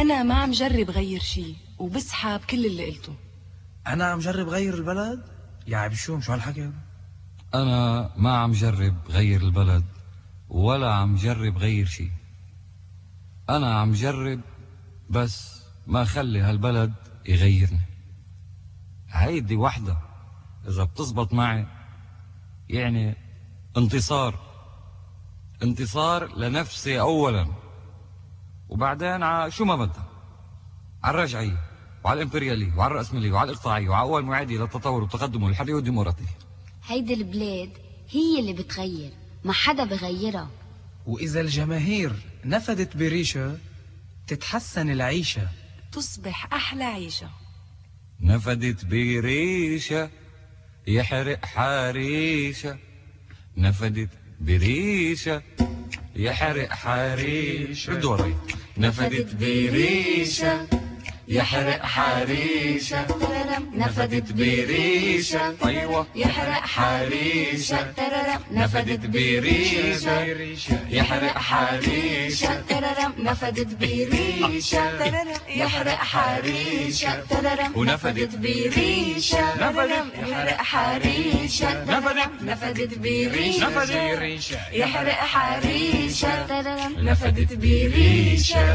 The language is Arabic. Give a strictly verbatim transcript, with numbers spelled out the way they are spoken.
أنا ما عم جرب غير شي وبسحب كل اللي قلته. أنا عم جرب غير البلد؟ يا عبشوم شو هالحكي؟ أنا ما عم جرب غير البلد ولا عم جرب غير شي. أنا عم جرب بس ما خلي هالبلد يغيرني. هيدي وحدة إذا بتزبط معي يعني انتصار. انتصار لنفسي أولا، وبعدين ع شو ما بدها، على الرجعية وعلى الإمبريالية وعلى الرأسمالية وعلى الإقطاعية وعلى أول معادية للتطور والتقدم والحرية والديمقراطية. هيدي البلاد هي اللي بتغير، ما حدا بغيرها. وإذا الجماهير نفدت بريشة تتحسن العيشة، تصبح أحلى عيشة. نفدت بريشة يحرق حريشة، نفدت بريشة يحرق حريشة. ردوا وراي. نفدت بريشة يحرق حريشة، نفدت بريشة أيوة يحرق حريشة، نفدت بريشة يحرق حريشة، نفدت بريشة يحرق حريشة، ونفدت بريشة يحرق حريشة، نفدت بريشة يحرق حريشة، نفدت بريشة